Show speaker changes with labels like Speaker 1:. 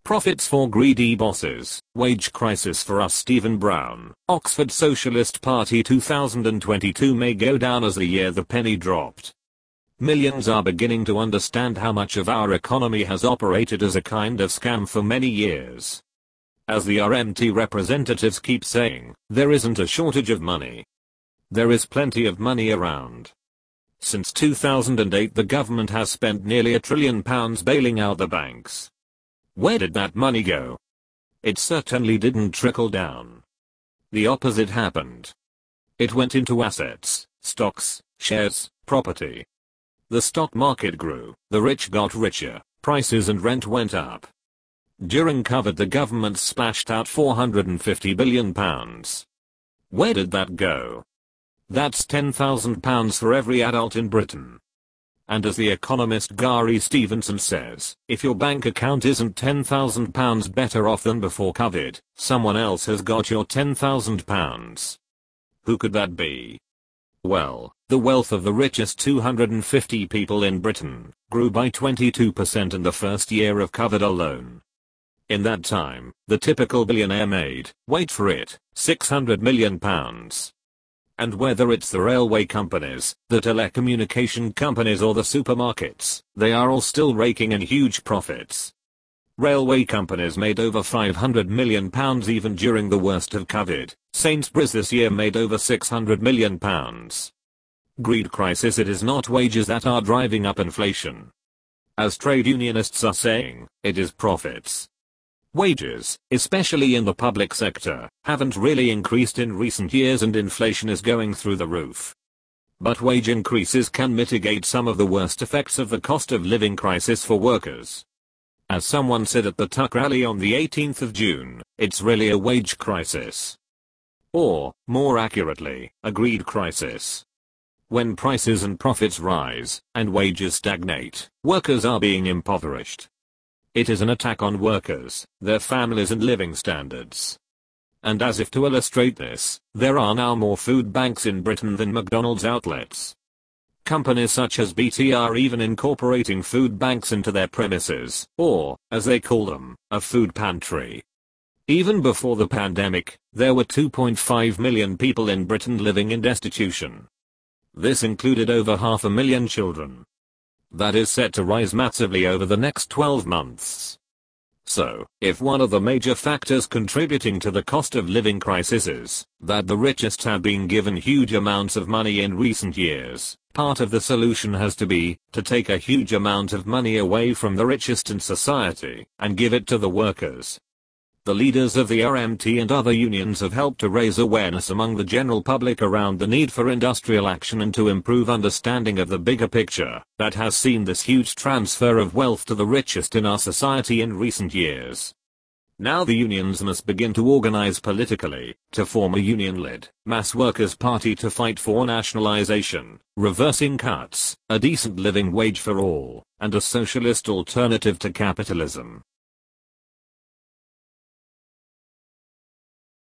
Speaker 1: Profits for greedy bosses, wage crisis for us. Stephen Brown, Oxford Socialist Party. 2022 may go down as the year the penny dropped. Millions are beginning to understand how much of our economy has operated as a kind of scam for many years. As the RMT representatives keep saying, there isn't a shortage of money. There is plenty of money around. Since 2008 the government has spent nearly £1 trillion bailing out the banks. Where did that money go? It certainly didn't trickle down. The opposite happened. It went into assets, stocks, shares, property. The stock market grew, the rich got richer, prices and rent went up. During COVID the government splashed out £450 billion. Where did that go? That's £10,000 for every adult in Britain. And as the economist Gary Stevenson says, if your bank account isn't £10,000 better off than before COVID, someone else has got your £10,000. Who could that be? Well, the wealth of the richest 250 people in Britain grew by 22% in the first year of COVID alone. In that time, the typical billionaire made, wait for it, £600 million. And whether it's the railway companies, the telecommunication companies or the supermarkets, they are all still raking in huge profits. Railway companies made over £500 million even during the worst of COVID. Sainsbury's this year made over £600 million. Greed crisis. It is not wages that are driving up inflation. As trade unionists are saying, it is profits. Wages, especially in the public sector, haven't really increased in recent years and inflation is going through the roof. But wage increases can mitigate some of the worst effects of the cost of living crisis for workers. As someone said at the Tuck rally on the 18th of June, it's really a wage crisis. Or, more accurately, a greed crisis. When prices and profits rise, and wages stagnate, workers are being impoverished. It is an attack on workers, their families and living standards. And as if to illustrate this, there are now more food banks in Britain than McDonald's outlets. Companies such as BT are even incorporating food banks into their premises, or, as they call them, a food pantry. Even before the pandemic, there were 2.5 million people in Britain living in destitution. This included over 500,000 children. That is set to rise massively over the next 12 months. So, if one of the major factors contributing to the cost of living crisis is that the richest have been given huge amounts of money in recent years, part of the solution has to be to take a huge amount of money away from the richest in society and give it to the workers. The leaders of the RMT and other unions have helped to raise awareness among the general public around the need for industrial action and to improve understanding of the bigger picture that has seen this huge transfer of wealth to the richest in our society in recent years. Now the unions must begin to organize politically, to form a union-led, mass workers' party to fight for nationalization, reversing cuts, a decent living wage for all, and a socialist alternative to capitalism.